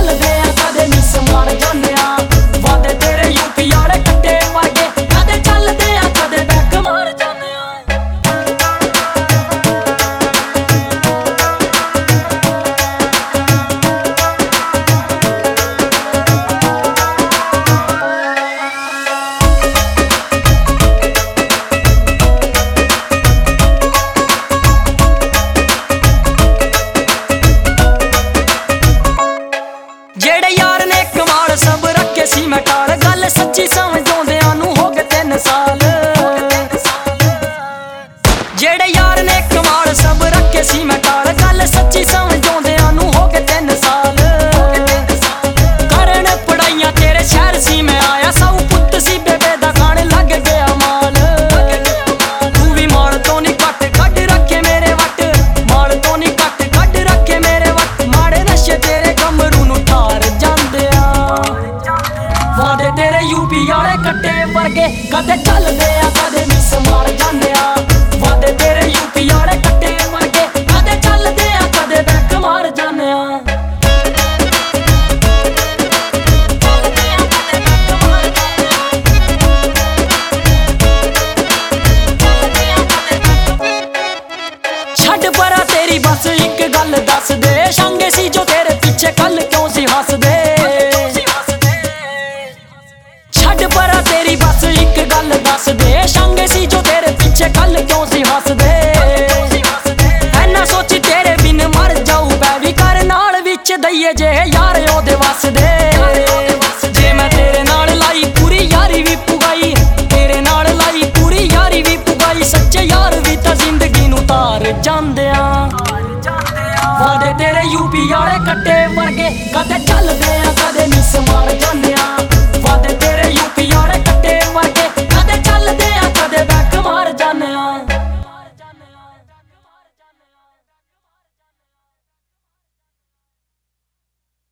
ਚੱਲਦੇ ਆ ਕਦੇ ਮਿਸ ਮਾਰ ਜਾਂਦੇ ਆ। ਵਾਦੇ ਤੇਰੇ ਯੂਪੀ ਵਾਲੇ ਕੱਟੇ ਵਰਗੇ, ਕਦੇ ਚੱਲਦੇ ਆ ਕਦੇ ਬੈਕ ਮਾਰ ਜਾਂਦੇ ਆ। ਜਿਹੜੇ ਯਾਰ ਨੇ ਕਮਾਲ ਸਭ ਰੱਖੇ ਸੀ ਮੈਂ ਟਾਲ, ਗੱਲ ਸੱਚੀ ਸਮਝਾਉਂਦਿਆਂ ਨੂੰ ਹੋ ਗਏ 3 ਸਾਲ। ਜਿਹੜੇ ਯਾਰ ਨੇ ਕਮਾਲ ਸਭ ਰੱਖੇ ਸੀ ਮੈਂ ਟਾਲ, ਗੱਲ ਸੱਚੀ ਸਮਝਾਉਂਦਿਆਂ ਨੂੰ ਹੋ ਗਏ 3 ਸਾਲ। ਕਰਨ ਪੜਾਈਆਂ ਤੇਰੇ ਸ਼ਹਿਰ ਸੀ ਮੈਂ ਆਇਆ, ਸਭ ਪੁੱਤ ਸੀ ਬੇਬੇ ਦਾ ਖਾਣ ਲੱਗ ਗਿਆ ਮਾਲ। ਤੂੰ ਵੀ ਮਾਲ ਤੋਂ ਨਹੀਂ ਘੱਟ ਕੱਢ ਰੱਖੇ ਮੇਰੇ ਵੱਟ, ਮਾਲ ਤੋਂ ਨਹੀਂ ਘੱਟ ਕੱਢ ਰੱਖੇ ਮੇਰੇ ਵੱਟ। ਮਾੜੇ ਨਸ਼ੇ ਤੇਰੇ ਕਮਰੂ ਨੂੰ ਠਾਰ ਜਾਂਦੇ ਆ। ਵਾਦੇ ਤੇਰੇ ਯੂਪੀ ਵਾਲੇ ਕੱਟੇ ਵਰਗੇ, ਕਦੇ ਚੱਲਦੇ ਆ ਕਦੇ ਮਿਸ ਮਾਰ ਜਾਂਦੇ ਆ। ਵਾਦੇ ਤੇਰੇ ਯੂਪੀ ਵਾਲੇ ਕੱਟੇ ਵਰਗੇ, ਕਦੇ ਚੱਲਦੇ ਆ ਕਦੇ ਬੈਕ ਮਾਰ ਜਾਂਦੇ ਆ। ਛੱਡ ਪਰਾਂ ਤੇਰੀ ਬਸ ਇੱਕ ਗੱਲ ਦੱਸ ਦੇ, ਸ਼ਾਂਗੇ ਸੀ ਜੋ ਤੇਰੇ ਪਿੱਛੇ ਕੱਲ ਕਿਉਂ ਸੀ ਹੱਸਦੇ। ਛੱਡ ਪਰਾਂ ਤੇਰੀ ਬਸ ਇੱਕ ਗੱਲ ਦੱਸ ਦੇ, ਸ਼ਾਂਗੇ ਸੀ ਜੋ ਤੇਰੇ ਪਿੱਛੇ ਕੱਲ ਕਿਉਂ ਸੀ ਹੱਸਦੇ। ਐਨਾ ਸੋਚੀ ਤੇਰੇ ਬਿਨ ਮਰ ਜਾਊ ਮੈਂ ਵੀ, ਕਰ ਨਾਲ ਵਿੱਚ ਦਈਏ ਜੇ ਯਾਰ ਉਹਦੇ ਵੱਸਦੇ। ਜੇ ਮੈਂ ਤੇਰੇ ਨਾਲ ਲਾਈ ਪੂਰੀ ਯਾਰੀ ਵੀ ਪੁਗਾਈ, ਤੇਰੇ ਨਾਲ ਲਾਈ ਪੂਰੀ ਯਾਰੀ ਵੀ ਪੁਗਾਈ। ਸੱਚੇ ਯਾਰ ਵੀ ਤਾਂ ਜ਼ਿੰਦਗੀ ਨੂੰ ਤਾਰ ਜਾਂਦੇ ਆ। ਵਾਦੇ ਤੇਰੇ ਯੂਪੀ ਵਾਲੇ ਕੱਟੇ ਵਰਗੇ, ਕਦੇ